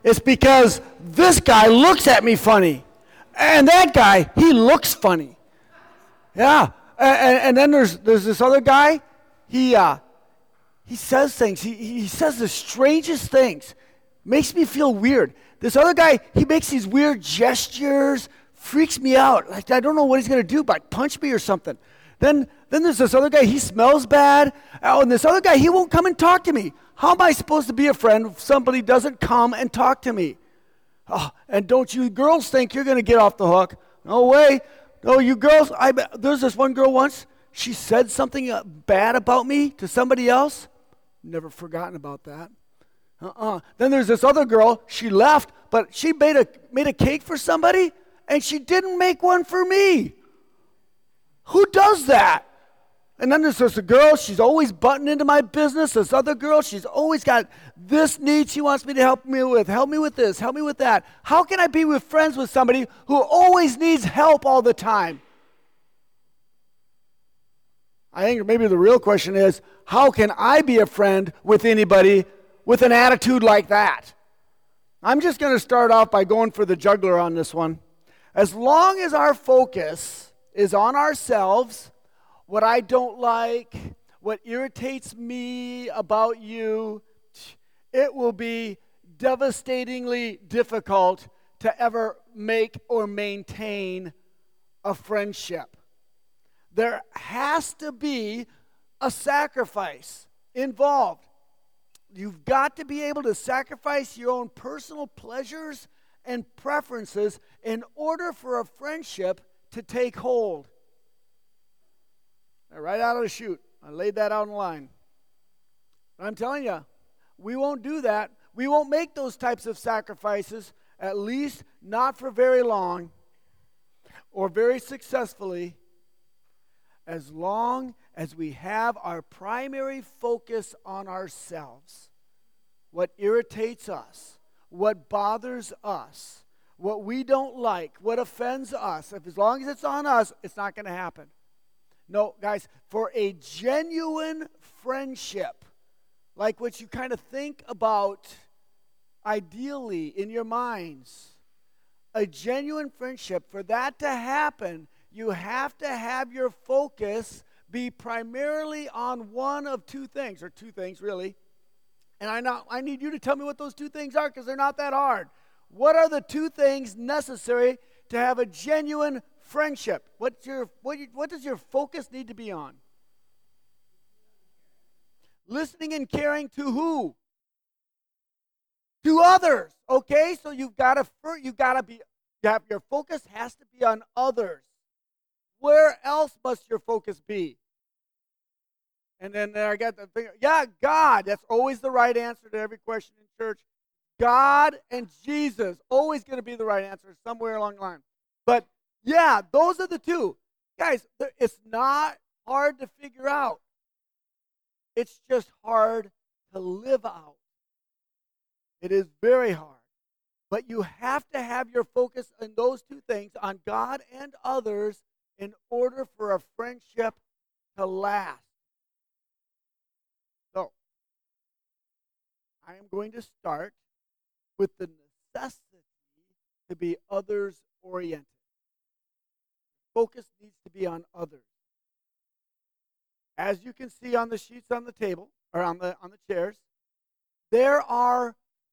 It's because this guy looks at me funny. And that guy, he looks funny. Yeah. And then there's this other guy. He says things. He says the strangest things. Makes me feel weird. This other guy, he makes these weird gestures. Freaks me out. Like, I don't know what he's going to do, but punch me or something. Then there's this other guy. He smells bad. Oh, and this other guy, he won't come and talk to me. How am I supposed to be a friend if somebody doesn't come and talk to me? Oh, and don't you girls think you're going to get off the hook? No way. No, you girls. There's this one girl once. She said something bad about me to somebody else. Never forgotten about that. Then there's this other girl. She left, but she made a cake for somebody, and she didn't make one for me. Who does that? And then there's this girl, she's always butting into my business. This other girl, she's always got this need she wants me to help me with. Help me with this, help me with that. How can I be friends with somebody who always needs help all the time? I think maybe the real question is, how can I be a friend with anybody with an attitude like that? I'm just going to start off by going for the juggler on this one. As long as our focus is on ourselves, what I don't like, what irritates me about you, it will be devastatingly difficult to ever make or maintain a friendship. There has to be a sacrifice involved. You've got to be able to sacrifice your own personal pleasures and preferences in order for a friendship to take hold. Right out of the chute. I laid that out in line. I'm telling you, we won't do that. We won't make those types of sacrifices, at least not for very long or very successfully, as long as we have our primary focus on ourselves. What irritates us, what bothers us, what we don't like, what offends us. As long as it's on us, it's not going to happen. No, guys, for a genuine friendship, like what you kind of think about ideally in your minds, a genuine friendship, for that to happen, you have to have your focus be primarily on one of two things, or two things really. And I need you to tell me what those two things are, because they're not that hard. What are the two things necessary to have a genuine friendship? What does your focus need to be on? Listening and caring to who? To others. Okay, so your focus has to be on others. Where else must your focus be? And then I got the thing. Yeah, God. That's always the right answer to every question in church. God and Jesus, always going to be the right answer somewhere along the line. But yeah, those are the two. Guys, it's not hard to figure out. It's just hard to live out. It is very hard. But you have to have your focus on those two things, on God and others, in order for a friendship to last. So, I am going to start with the necessity to be others-oriented. Focus needs to be on others. As you can see on the sheets on the table, or on the chairs, there are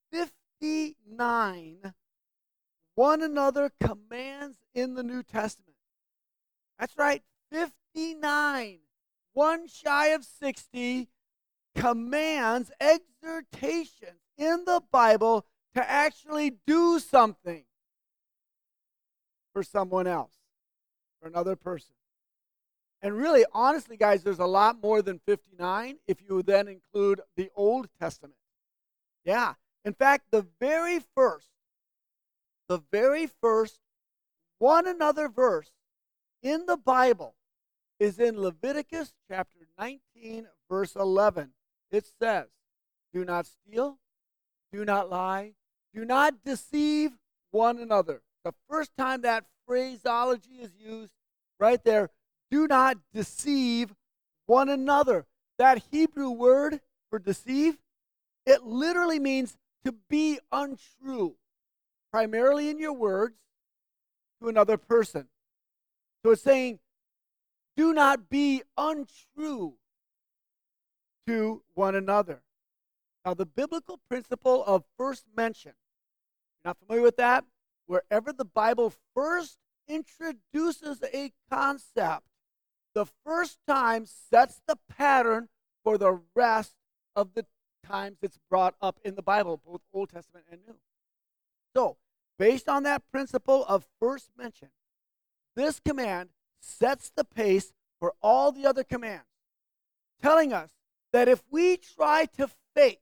59 one another commands in the New Testament. That's right, 59. One shy of 60 commands, exhortations in the Bible to actually do something for someone else, for another person. And really, honestly, guys, there's a lot more than 59 if you then include the Old Testament. Yeah. In fact, the very first one another verse in the Bible is in Leviticus chapter 19, verse 11. It says, do not steal, do not lie, do not deceive one another. The first time that phraseology is used right there, do not deceive one another. That Hebrew word for deceive, it literally means to be untrue, primarily in your words, to another person. So it's saying, do not be untrue to one another. Now, the biblical principle of first mention, you're not familiar with that? Wherever the Bible first introduces a concept, the first time sets the pattern for the rest of the times it's brought up in the Bible, both Old Testament and New. So, based on that principle of first mention, this command sets the pace for all the other commands, telling us that if we try to fake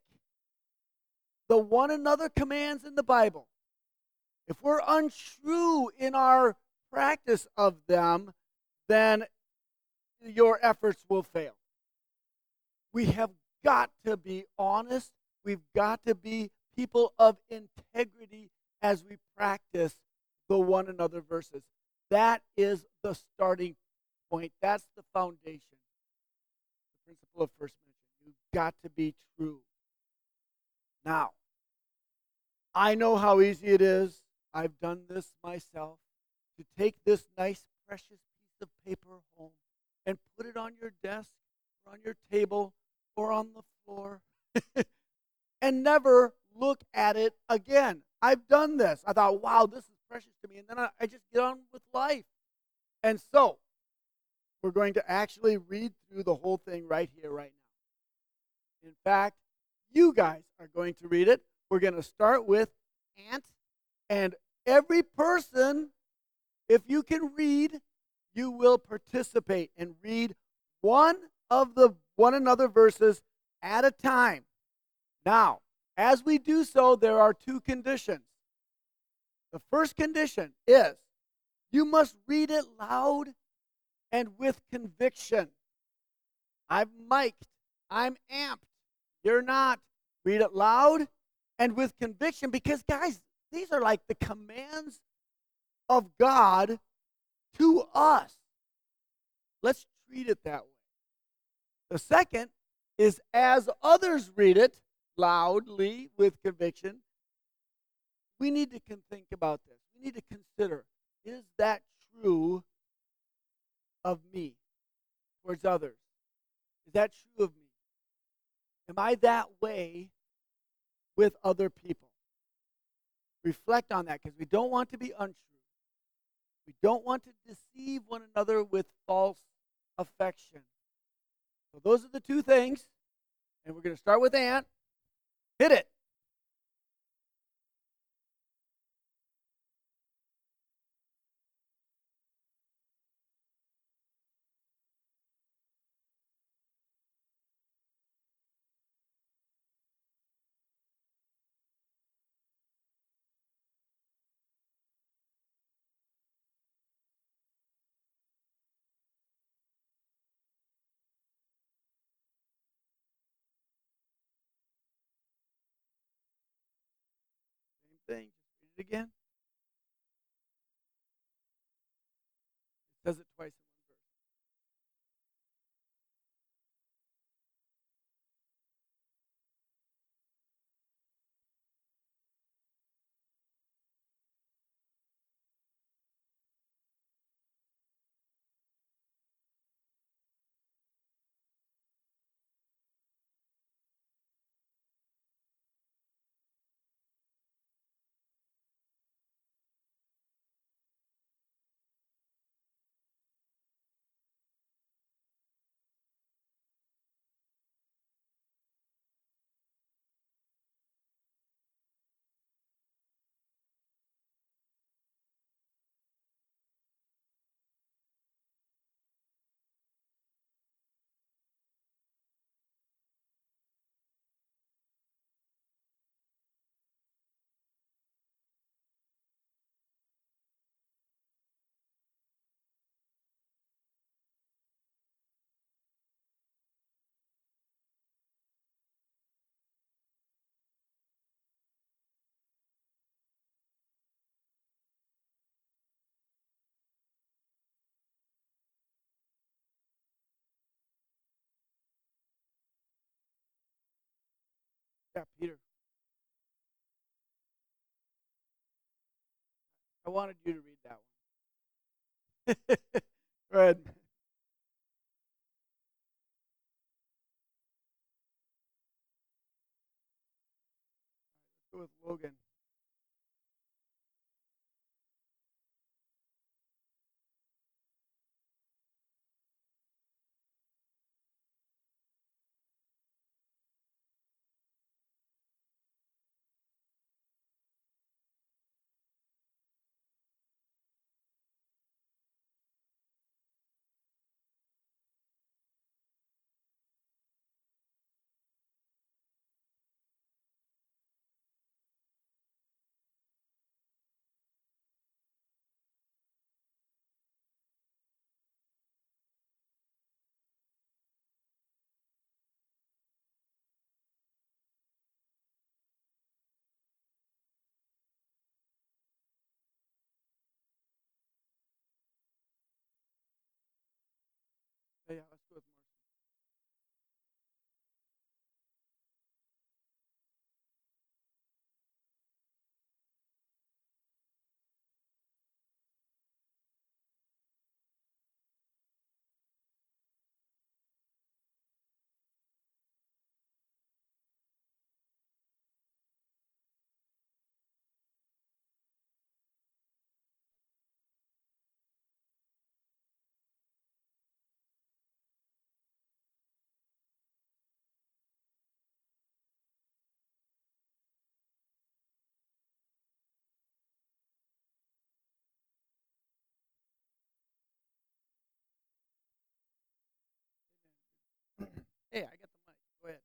the one another commands in the Bible, if we're untrue in our practice of them, then your efforts will fail. We have got to be honest. We've got to be people of integrity as we practice the one another verses. That is the starting point. That's the foundation. The principle of first mention. You've got to be true. Now, I know how easy it is. I've done this myself. To take this nice, precious piece of paper home and put it on your desk or on your table or on the floor and never look at it again. I've done this. I thought, wow, this is precious to me. And then I just get on with life. And so, we're going to actually read through the whole thing right here, right now. In fact, you guys are going to read it. We're going to start with Ant. And every person, if you can read, you will participate and read one of the one another verses at a time. Now, as we do so, there are two conditions. The first condition is you must read it loud and with conviction. I'm mic'd. I'm amped. You're not. Read it loud and with conviction because, guys, these are like the commands of God to us. Let's treat it that way. The second is as others read it loudly with conviction, we need to think about this. We need to consider, is that true of me towards others? Is that true of me? Am I that way with other people? Reflect on that because we don't want to be untrue. We don't want to deceive one another with false affection. So those are the two things. And we're going to start with Ant. Hit it. Same thing. Just read it again. It says it twice in one verse. Yeah, Peter. I wanted you to read that one. Go ahead. Go with Logan. Yeah, let's go with Marcy. Hey, I got the mic. Go ahead.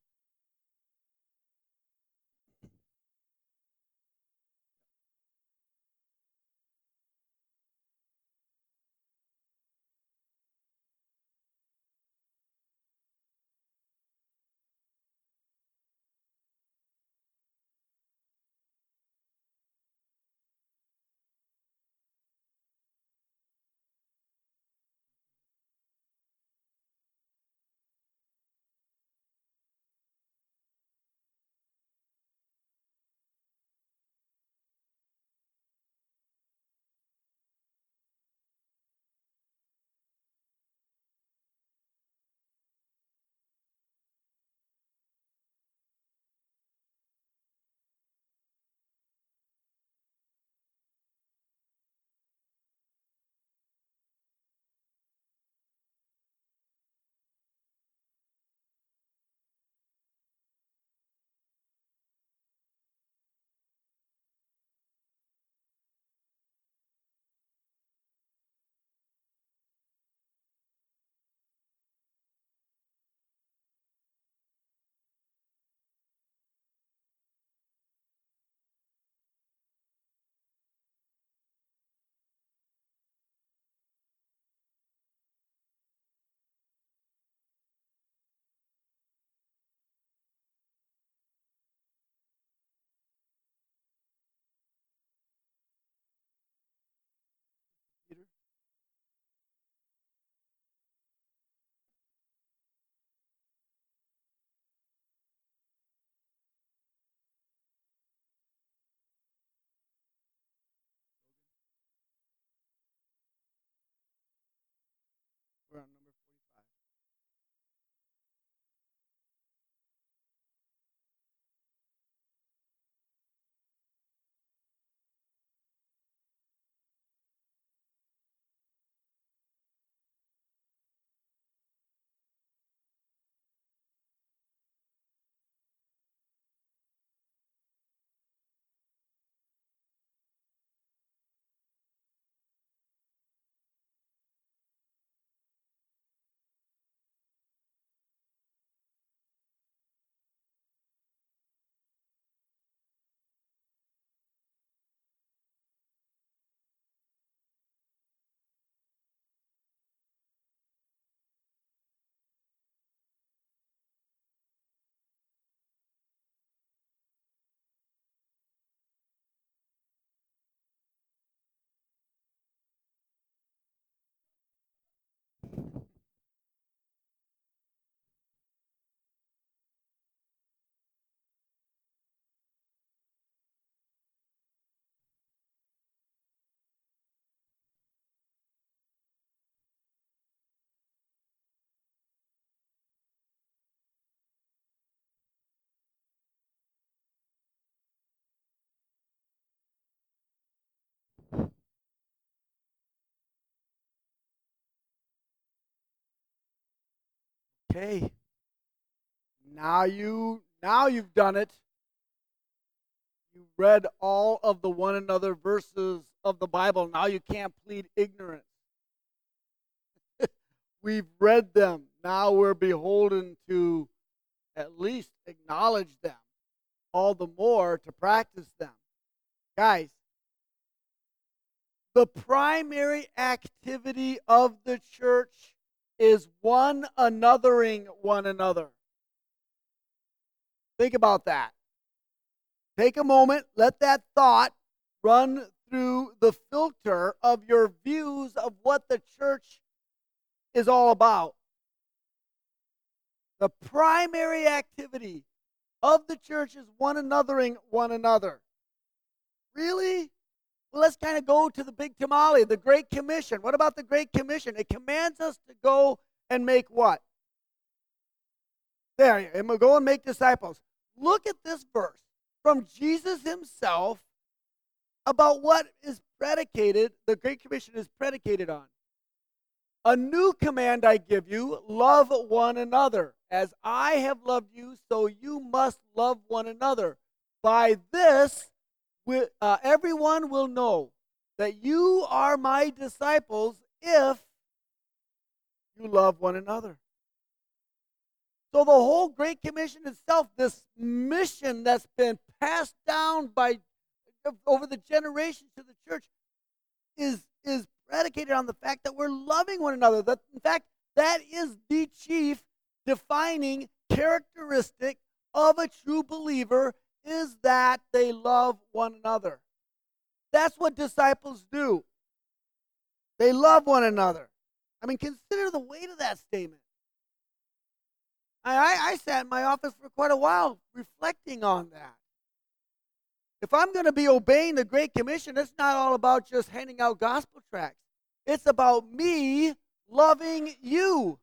Okay. Now you've done it. You read all of the one another verses of the Bible. Now you can't plead ignorance. We've read them. Now we're beholden to at least acknowledge them, all the more to practice them. Guys, the primary activity of the church is one anothering one another. Think about that. Take a moment, let that thought run through the filter of your views of what the church is all about. The primary activity of the church is one anothering one another. Really? Well, let's kind of go to the big tamale, the Great Commission. What about the Great Commission? It commands us to go and make what? There, and we'll go and make disciples. Look at this verse from Jesus himself about what is predicated, the Great Commission is predicated on. A new command I give you, love one another. As I have loved you, so you must love one another. By this, everyone will know that you are my disciples if you love one another. So the whole Great Commission itself, this mission that's been passed down by over the generations to the church, is predicated on the fact that we're loving one another. That, in fact, that is the chief defining characteristic of a true believer, is that they love one another. That's what disciples do. They love one another. I mean, consider the weight of that statement. I sat in my office for quite a while reflecting on that. If I'm going to be obeying the Great Commission, it's not all about just handing out gospel tracts. It's about me loving you.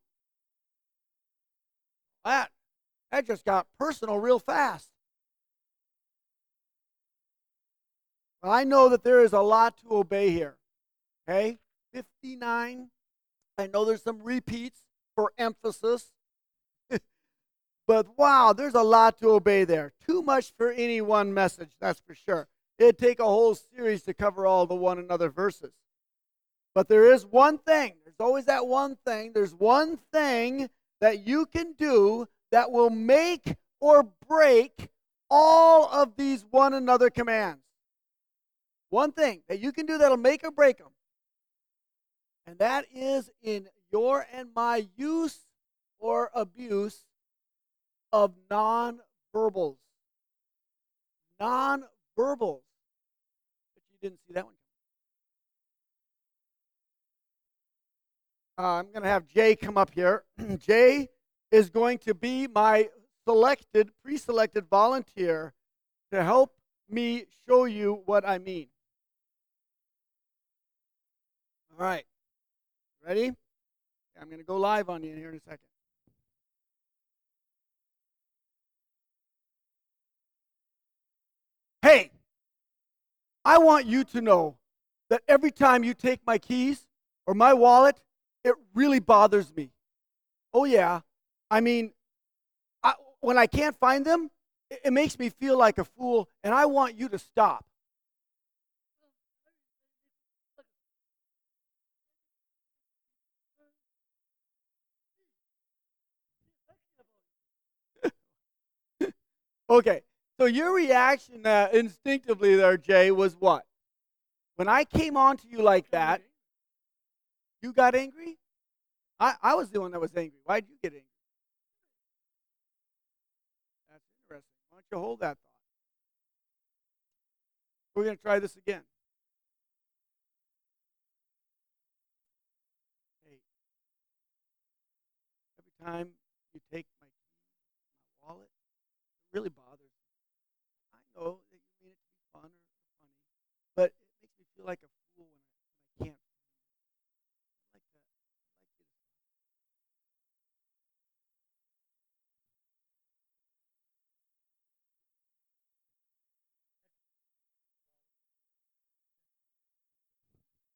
That just got personal real fast. Well, I know that there is a lot to obey here. Okay? 59. I know there's some repeats for emphasis. But wow, there's a lot to obey there. Too much for any one message, that's for sure. It'd take a whole series to cover all the one another verses. But there is one thing. There's always that one thing. There's one thing that you can do that will make or break all of these one another commands. One thing that you can do that'll make or break them. And that is in your and my use or abuse of non-verbals. Non-verbals. But you didn't see that one. I'm going to have Jay come up here. Jay is going to be my pre-selected volunteer to help me show you what I mean. All right. Ready? I'm going to go live on you here in a second. Hey, I want you to know that every time you take my keys or my wallet, it really bothers me. Oh, yeah. I mean, when I can't find them, it makes me feel like a fool, and I want you to stop. Okay, so your reaction instinctively there, Jay, was what? When I came on to you like that, you got angry? I was the one that was angry. Why did you get angry? That's interesting. Why don't you hold that thought? We're going to try this again. Hey, every time you take my keys, my wallet, it really bothers me. I know that you mean it to be fun or funny, but it makes me feel like a fool when I can't. I like that. I like you to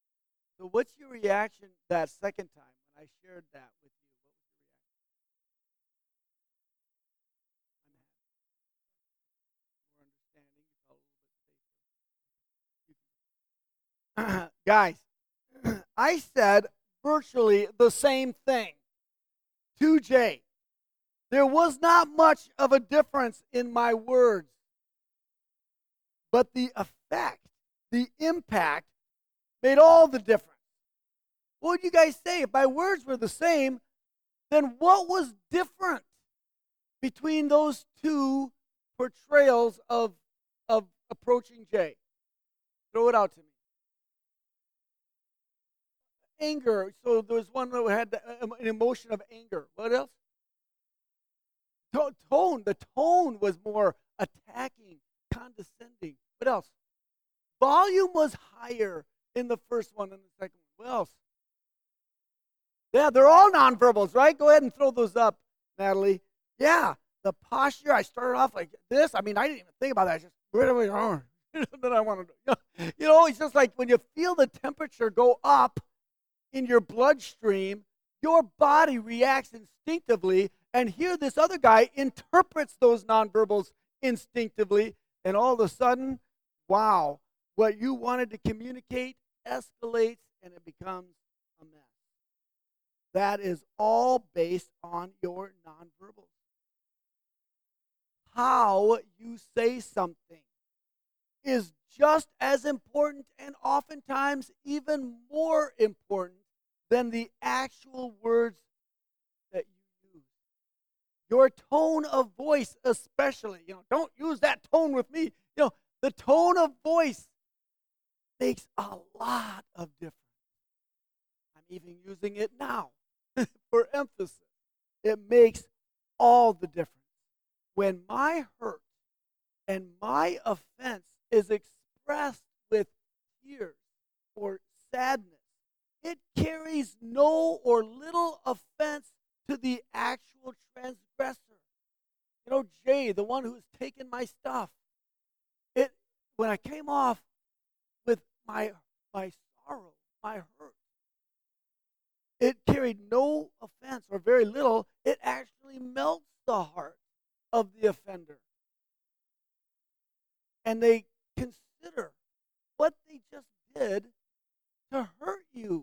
So what's your reaction that second time when I shared that with you? What was your reaction? Guys, I said virtually the same thing to Jay. There was not much of a difference in my words, but the effect, the impact made all the difference. What would you guys say? If my words were the same, then what was different between those two portrayals of approaching Jay? Throw it out to me. Anger. So there was one that had an emotion of anger. What else? Tone. The tone was more attacking, condescending. What else? Volume was higher in the first one than the second one. What else? Yeah, they're all nonverbals, right? Go ahead and throw those up, Natalie. Yeah, the posture. I started off like this. I mean, I didn't even think about that. I just then I wanted to. It's just like when you feel the temperature go up in your bloodstream, your body reacts instinctively, and here this other guy interprets those nonverbals instinctively, and all of a sudden, wow, what you wanted to communicate escalates and it becomes a mess. That is all based on your nonverbals. How you say something is just as important and oftentimes even more important than the actual words that you use. Your tone of voice, especially, don't use that tone with me. The tone of voice makes a lot of difference. I'm even using it now for emphasis. It makes all the difference. When my hurt and my offense is expressed with tears or sadness, it carries no or little offense to the actual transgressor. Jay, the one who's taken my stuff. When I came off with my sorrow, my hurt, it carried no offense or very little. It actually melts the heart of the offender. And they consider what they just did to hurt you.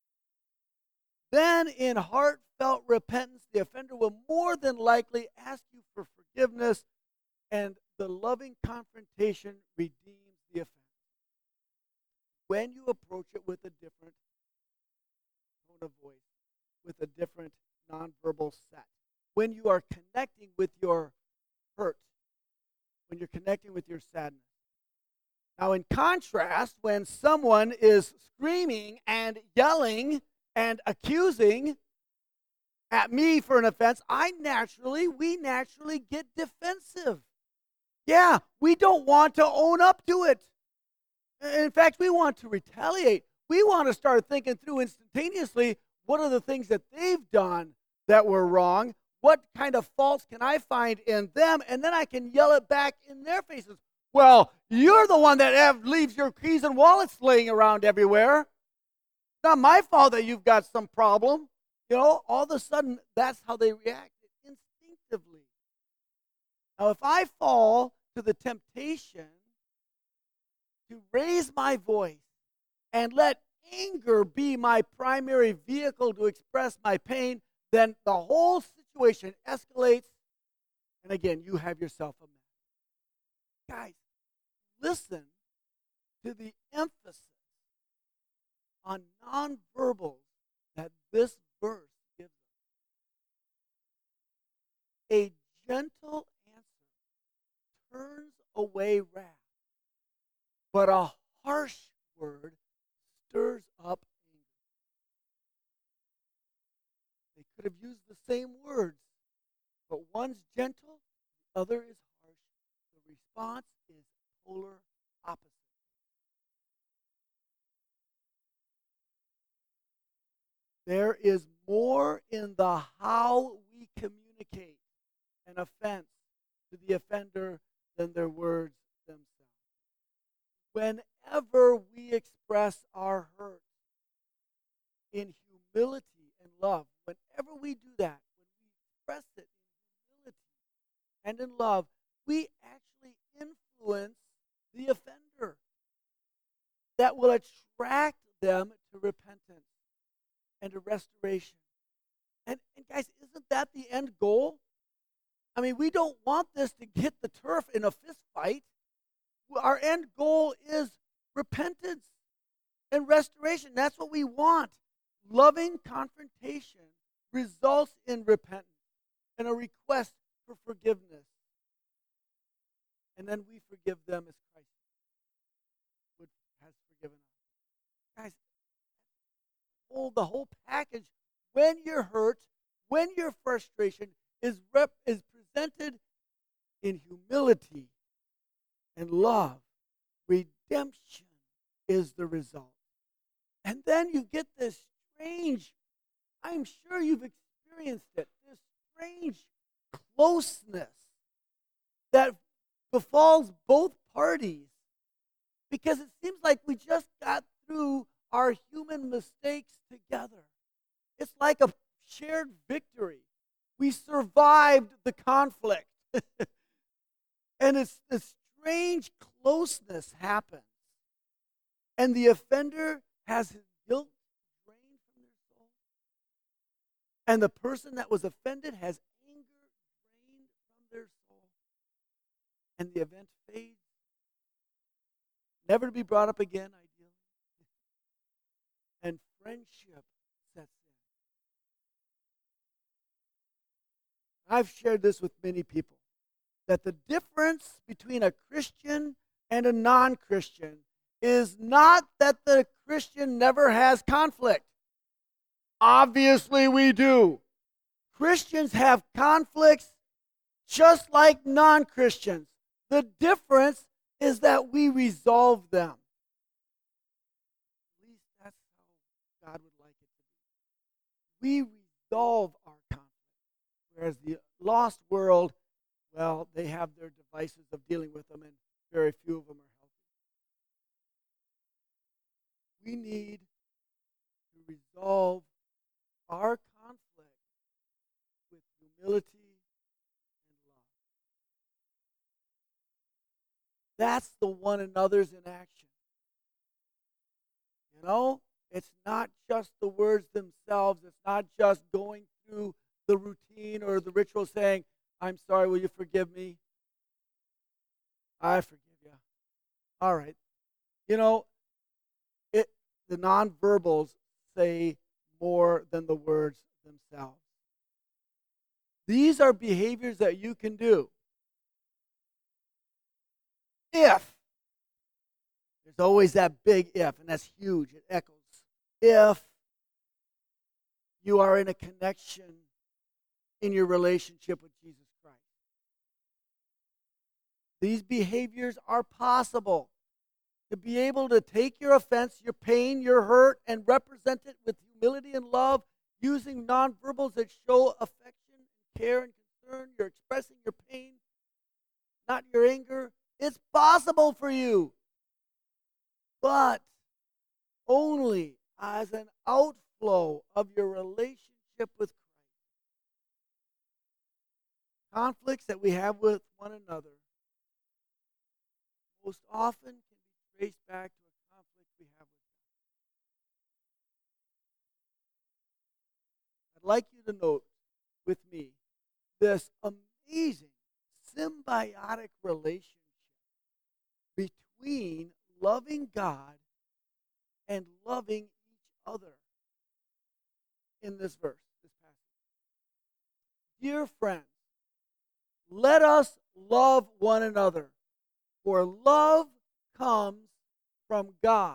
Then, in heartfelt repentance, the offender will more than likely ask you for forgiveness, and the loving confrontation redeems the offense. When you approach it with a different tone of voice, with a different nonverbal set, when you are connecting with your hurt, when you're connecting with your sadness. Now, in contrast, when someone is screaming and yelling and accusing at me for an offense, we naturally get defensive. Yeah, we don't want to own up to it. In fact, we want to retaliate. We want to start thinking through instantaneously, what are the things that they've done that were wrong? What kind of faults can I find in them? And then I can yell it back in their faces. Well, you're the one that leaves your keys and wallets laying around everywhere. It's not my fault that you've got some problem. All of a sudden, that's how they react instinctively. Now, if I fall to the temptation to raise my voice and let anger be my primary vehicle to express my pain, then the whole situation escalates, and again, you have yourself a mess. Guys, listen to the emphasis on nonverbals that this verse gives us. A gentle answer turns away wrath, but a harsh word stirs up anger. They could have used the same words, but one's gentle, the other is harsh. The response is polar opposite. There is more in the how we communicate an offense to the offender than their words themselves. Whenever we express our hurt in humility and love, whenever we do that, when we express it in humility and in love, we actually influence the offender. that will attract them to repentance and to restoration. And guys, isn't that the end goal? I mean, we don't want this to hit the turf in a fist fight. Our end goal is repentance and restoration. That's what we want. Loving confrontation results in repentance and a request for forgiveness. And then we forgive them as Christ has forgiven us. Guys, the whole package, when you're hurt, when your frustration is presented in humility and love, redemption is the result. And then you get this strange, I'm sure you've experienced it, this strange closeness that befalls both parties, because it seems like we just got through our human mistakes together. It's like a shared victory. We survived the conflict. And it's this strange closeness happens. And the offender has his guilt drained from their soul. And the person that was offended has anger drained from their soul. And the event fades, never to be brought up again, ideally. And friendship sets in. I've shared this with many people, that the difference between a Christian and a non-Christian is not that the Christian never has conflict. Obviously we do. Christians have conflicts just like non-Christians. The difference is that we resolve them. At least that's how God would like it to be. We resolve our conflict. Whereas the lost world, well, they have their devices of dealing with them, and very few of them are healthy. We need to resolve our conflict with humility and love. That's the one another's in action. You know, it's not just the words themselves. It's not just going through the routine or the ritual saying, I'm sorry, will you forgive me? I forgive you. All right. You know, the nonverbals say more than the words themselves. These are behaviors that you can do. If, there's always that big if, and that's huge, it echoes. If you are in a connection in your relationship with Jesus Christ. These behaviors are possible. To be able to take your offense, your pain, your hurt, and represent it with humility and love, using nonverbals that show affection, and care, and concern. You're expressing your pain, not your anger. It's possible for you, but only as an outflow of your relationship with Christ. Conflicts that we have with one another most often can be traced back to a conflict we have with God. I'd like you to note with me this amazing symbiotic relationship between loving God and loving each other in this verse, this passage. Dear friends, let us love one another, for love comes from God.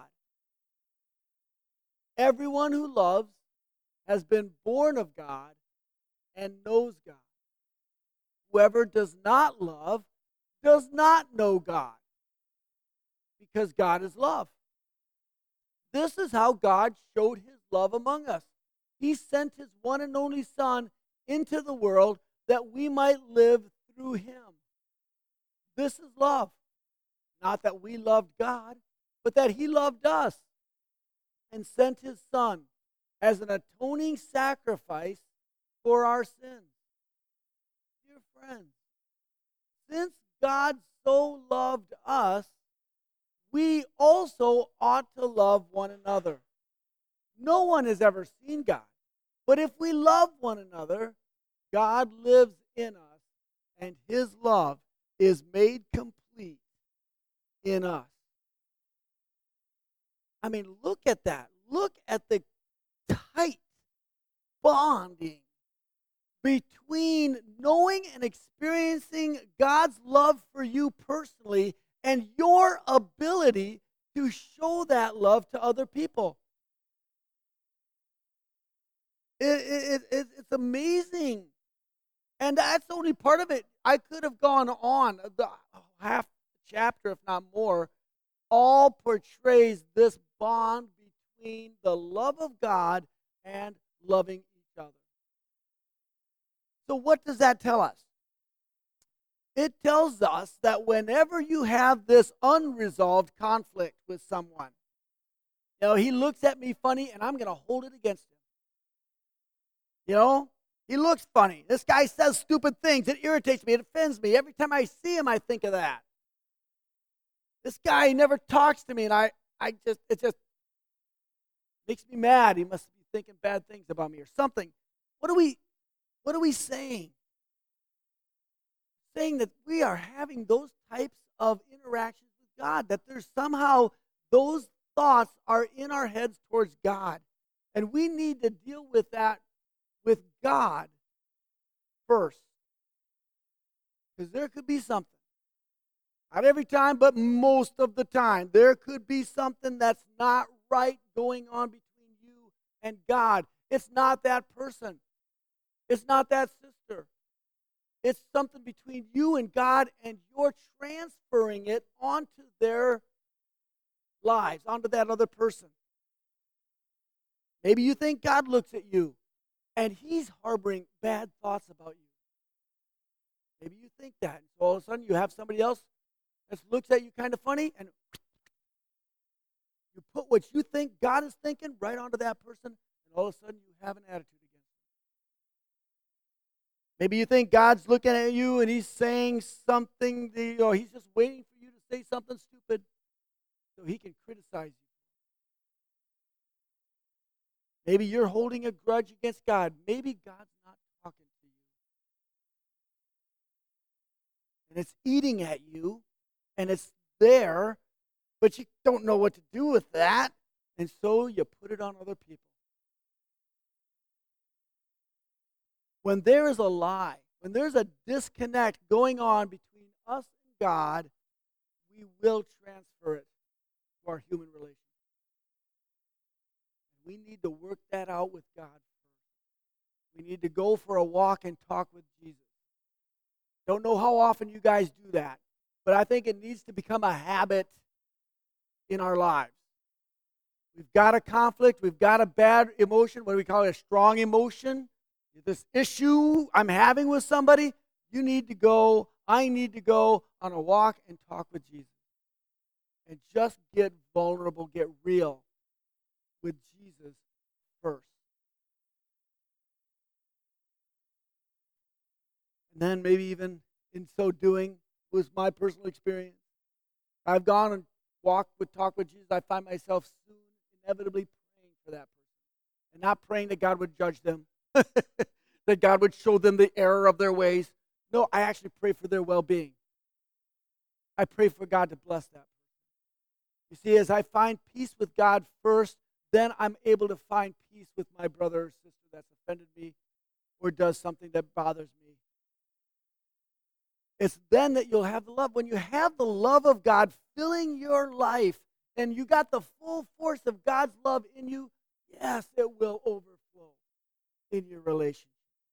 Everyone who loves has been born of God and knows God. Whoever does not love does not know God, because God is love. This is how God showed his love among us. He sent his one and only Son into the world that we might live through him. This is love. Not that we loved God, but that he loved us and sent his Son as an atoning sacrifice for our sins. Dear friends, since God so loved us, we also ought to love one another. No one has ever seen God. But if we love one another, God lives in us, and his love is made complete in us. I mean, look at that. Look at the tight bonding between knowing and experiencing God's love for you personally and your ability to show that love to other people. It's amazing. And that's only part of it. I could have gone on. The half chapter, if not more, all portrays this bond between the love of God and loving each other. So what does that tell us? It tells us that whenever you have this unresolved conflict with someone, he looks at me funny and I'm going to hold it against him. He looks funny. This guy says stupid things. It irritates me. It offends me. Every time I see him, I think of that. This guy never talks to me, and it just makes me mad. He must be thinking bad things about me or something. What are we saying? Saying that we are having those types of interactions with God, that there's somehow those thoughts are in our heads towards God. And we need to deal with that with God first. Because there could be something. Not every time, but most of the time. There could be something that's not right going on between you and God. It's not that person. It's not that sister. It's something between you and God, and you're transferring it onto their lives, onto that other person. Maybe you think God looks at you and he's harboring bad thoughts about you. Maybe you think that. And so all of a sudden you have somebody else that looks at you kind of funny, and you put what you think God is thinking right onto that person, and all of a sudden you have an attitude against them. Maybe you think God's looking at you and he's saying something, he's just waiting for you to say something stupid so he can criticize you. Maybe you're holding a grudge against God. Maybe God's not talking to you. And it's eating at you, and it's there, but you don't know what to do with that, and so you put it on other people. When there is a lie, when there's a disconnect going on between us and God, we will transfer it to our human relationship. We need to work that out with God first. We need to go for a walk and talk with Jesus. Don't know how often you guys do that, but I think it needs to become a habit in our lives. We've got a conflict. We've got a bad emotion. What do we call it? A strong emotion. This issue I'm having with somebody, you need to go, I need to go on a walk and talk with Jesus. And just get vulnerable, get real with Jesus first. And then maybe even in so doing, was my personal experience. I've gone and talk with Jesus. I find myself soon inevitably praying for that person. And not praying that God would judge them, that God would show them the error of their ways. No, I actually pray for their well-being. I pray for God to bless that person. You see, as I find peace with God first, then I'm able to find peace with my brother or sister that's offended me or does something that bothers me. It's then that you'll have the love. When you have the love of God filling your life and you got the full force of God's love in you, yes, it will overflow in your relationship.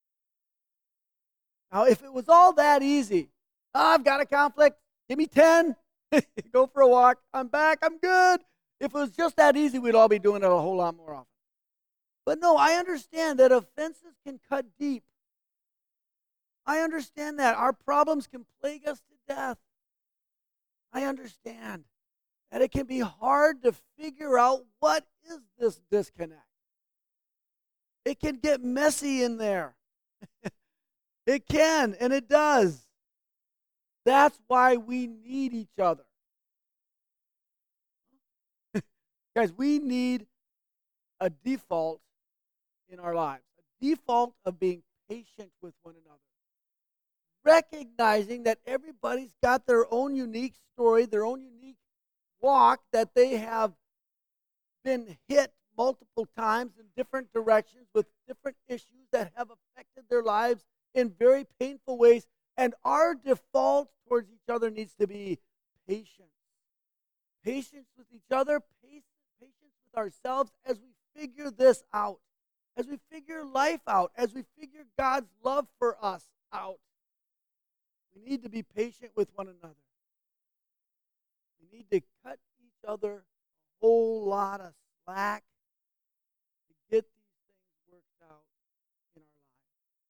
Now, if it was all that easy, I've got a conflict, give me 10, go for a walk, I'm back, I'm good. If it was just that easy, we'd all be doing it a whole lot more often. But no, I understand that offenses can cut deep. I understand that. Our problems can plague us to death. I understand that it can be hard to figure out what is this disconnect. It can get messy in there. It can, and it does. That's why we need each other. Guys, we need a default in our lives, a default of being patient with one another, recognizing that everybody's got their own unique story, their own unique walk, that they have been hit multiple times in different directions with different issues that have affected their lives in very painful ways. And our default towards each other needs to be patience. Patience with each other, patience with ourselves as we figure this out, as we figure life out, as we figure God's love for us out. We need to be patient with one another. We need to cut each other a whole lot of slack to get these things worked out in our lives.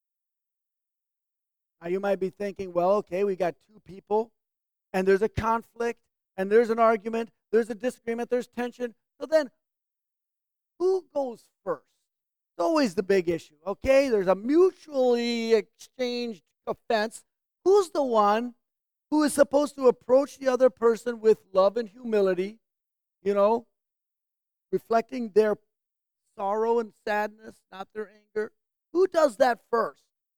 Now you might be thinking, well, okay, we got two people, and there's a conflict, and there's an argument, there's a disagreement, there's tension. So then, who goes first? It's always the big issue, okay? There's a mutually exchanged offense. Who's the one who is supposed to approach the other person with love and humility, reflecting their sorrow and sadness, not their anger? Who does that first?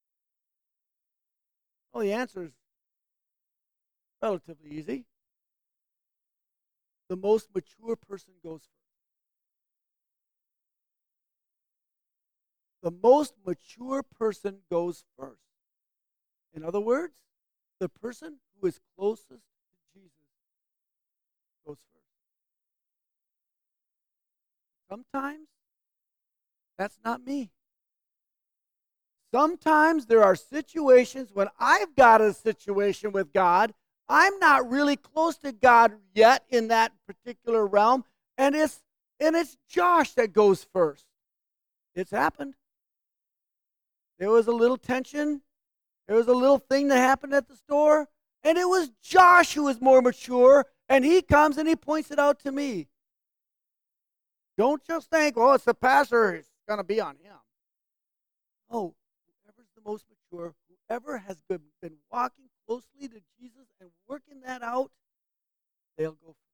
Well, the answer is relatively easy. The most mature person goes first. The most mature person goes first. In other words, the person who is closest to Jesus goes first. Sometimes that's not me. Sometimes there are situations when I've got a situation with God, I'm not really close to God yet in that particular realm, and it's Josh that goes first. It's happened. There was a little tension. There was a little thing that happened at the store, and it was Josh who was more mature, and he comes and he points it out to me. Don't just think, well, it's the pastor, it's going to be on him. No, whoever's the most mature, whoever has been walking closely to Jesus and working that out, they'll go first.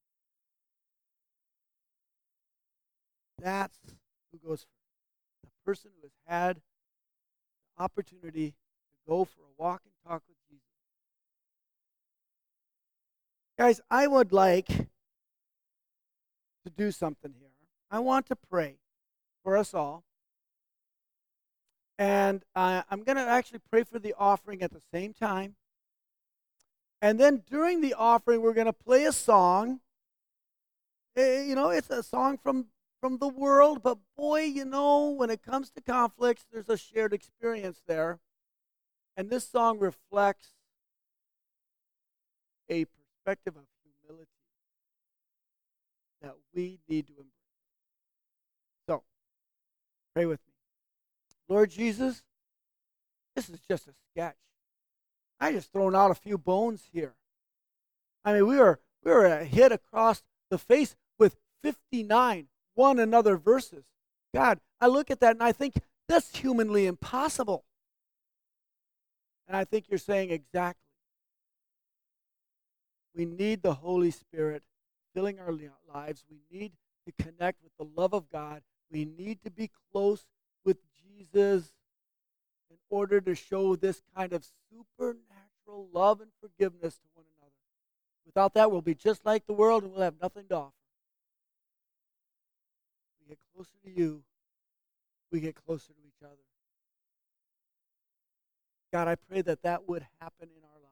That's who goes first. The person who has had the opportunity to go for a walk and talk with Jesus. Guys, I would like to do something here. I want to pray for us all. And I'm going to actually pray for the offering at the same time. And then during the offering, we're going to play a song. It's a song from the world, but boy, when it comes to conflicts, there's a shared experience there. And this song reflects a perspective of humility that we need to embrace. So, pray with me. Lord Jesus, this is just a sketch. I just thrown out a few bones here. I mean, we were hit across the face with 59 one another verses. God, I look at that and I think that's humanly impossible. And I think you're saying exactly. We need the Holy Spirit filling our lives. We need to connect with the love of God. We need to be close with Jesus in order to show this kind of supernatural love and forgiveness to one another. Without that, we'll be just like the world and we'll have nothing to offer. We get closer to you, we get closer to each other. God, I pray that that would happen in our lives.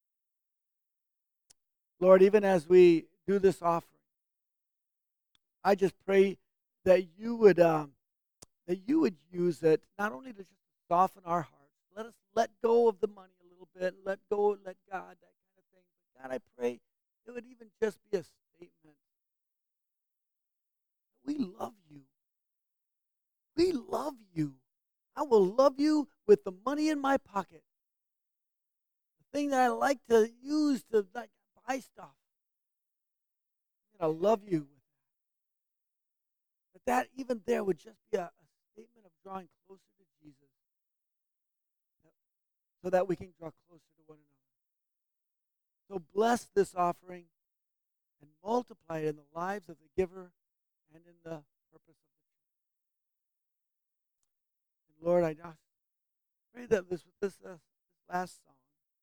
Lord, even as we do this offering, I just pray that you would use it not only to just soften our hearts. Let us let go of the money a little bit, let God, that kind of thing. But God, I pray it would even just be a statement. We love you. We love you. I will love you with the money in my pocket. The thing that I like to use to buy stuff. I love you with that. But that even there would just be a statement of drawing closer to Jesus so that we can draw closer to one another. So bless this offering and multiply it in the lives of the giver and in the purpose of the church. And Lord, I just pray that this last song,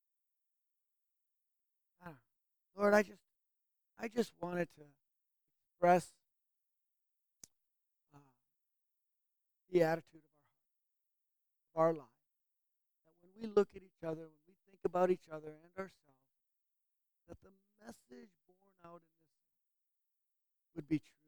I don't know, Lord, I just wanted to express uh, the attitude of our lives. That when we look at each other, when we think about each other and ourselves, that the message born out in this would be true.